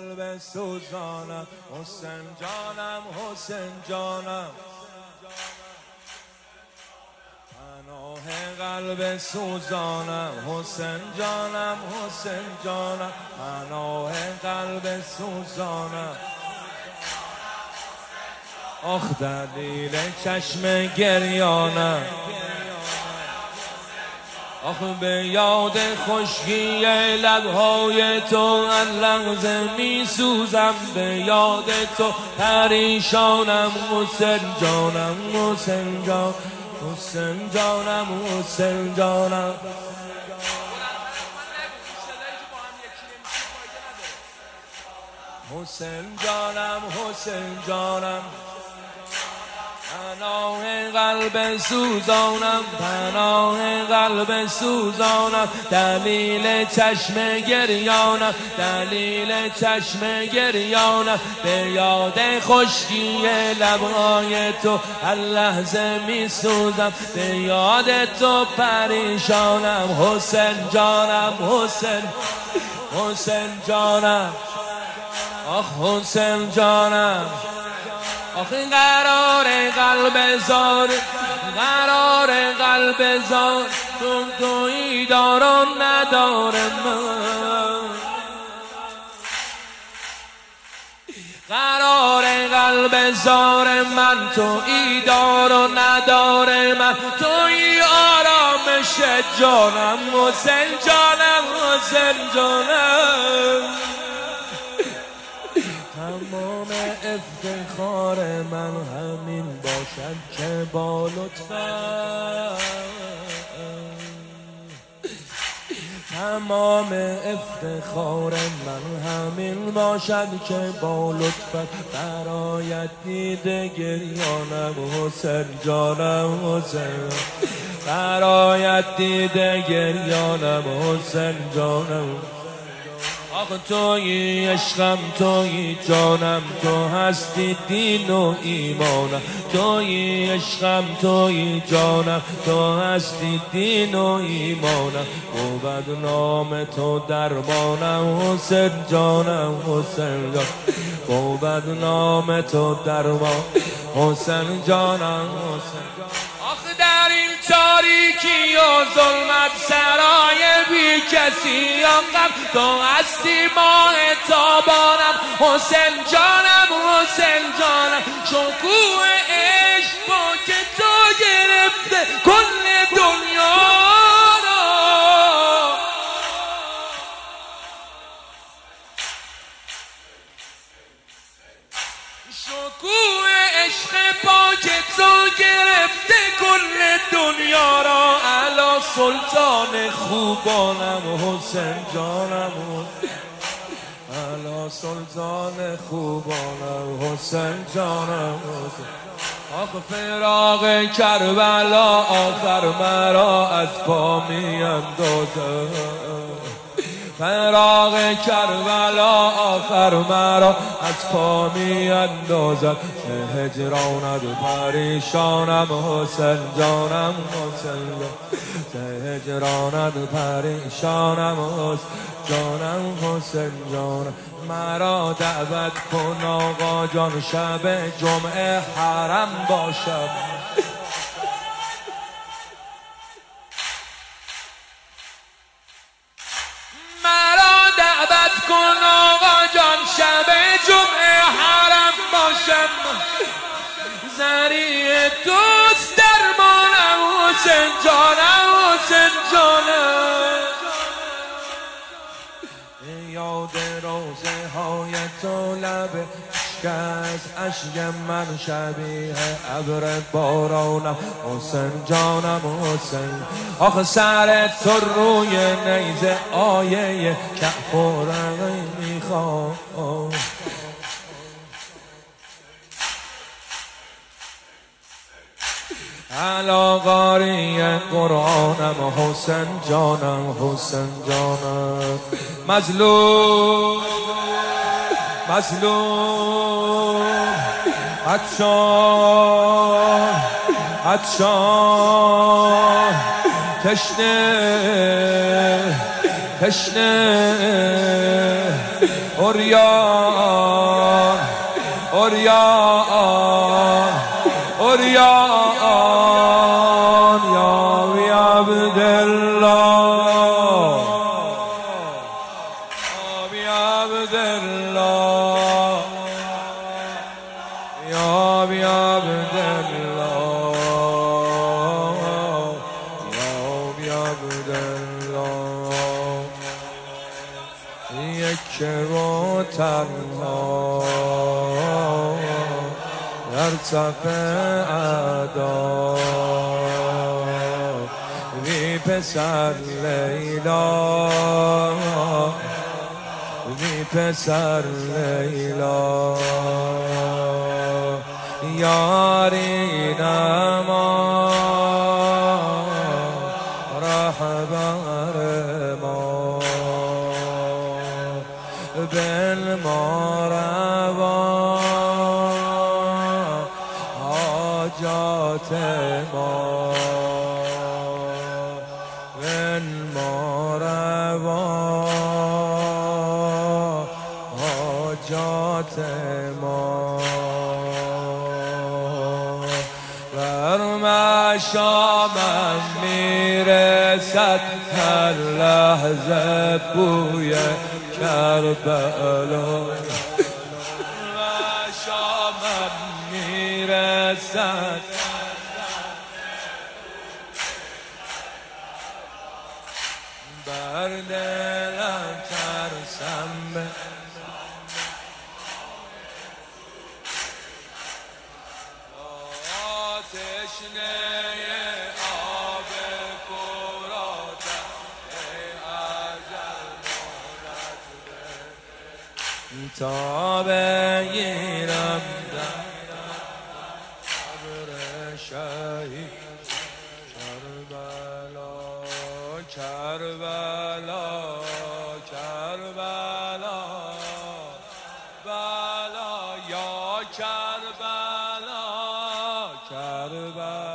قلب سوزانم حسین جانم حسین جانم پناه قلب سوزانم حسین جانم حسین جانم پناه قلب سوزانم آخ دلیل چشم گریانم آخ به یاد خشکی لبهای تو هر لحظه می سوزم به یاد تو پریشانم حسین جانم حسین جان حسین جانم حسین جانم حسین جانم حسین جانم پناه قلب سوزانم پناه قلب سوزانم دلیل چشم گریانم دلیل چشم گریانم به یاد خشکی لبهای تو هر لحظه می سوزم به یاد تو پریشانم حسین جانم حسین حسین جانم آخ حسین جانم آخه قرار قلب زار قرار قلب زار تویی دار و ندار من قرار قلب زار من تویی دار و ندار من تویی آرامش جانم حسین جانم حسین جانم تمام افتخار من همین باشد که با لطفت تمام افتخار من همین باشد که با لطفت برایت دیده گریانم حسین جانم حسین برایت دیده گریانم حسین جانم آخ تویی عشقم تویی جانم تو هستی دین و ایمانم تویی عشقم تویی جانم تو هستی دین و ایمانم بود نام تو درمانم حسین جانم حسین جانم بود نام تو درمان حسین جانم حسین آخ در این تاریکی و ظلمت سرای بی کسی یا غم تو هستی ماه تابانم حسین جانم حسین جانم شکوه عشق با که تو گرفته کل دنیا را شکوه عشق با که تو گرفته کل دنیا را علا سلطان خوبانم حسین جانم علا سلطان خوبانم حسین جانم آخ فراق کربلا آخر مرا از پا می اندازه فراق کربلا آخر مرا از پا می اندازد به هجرانت پریشانم حسین جانم حسین به هجرانت پریشانم حسین جانم حسین جانم مرا دعوت کن آقا جان شب جمعه حرم باشم کن آقا جان شب جمعه حرم باشم ذریع دوست درمانم حسین جانم حسین جانم یاد روزه های تو لب اشک اشک من شبیه ابر بارانم حسین جانم حسین آخه سر تو روی نیزه آیه کهف و رقی میخوام علا قاری قرآنم حسین جانم حسین جانم مظلوم مظلوم عطشان عطشان تشنه تشنه اوریان اوریان اوریان یا بی عبدالله یا بی عبدالله یا بی عبدالله یا بی عبدالله یک و تنها در صف ادا بی پسر لیلا بی پسر لیلا یاری نما رهبر ما بل ما روا حاجات ما بل ما روا حاجات ما بر مشامم میرسد هر لحظه بوی کربلا مشامم میرسد بر دلم ترسم تشنه آب فراتم ای اجل مانت تا بگیرم قبر شهید کربلا کربلا کربلا بلا یا کربلا کربلا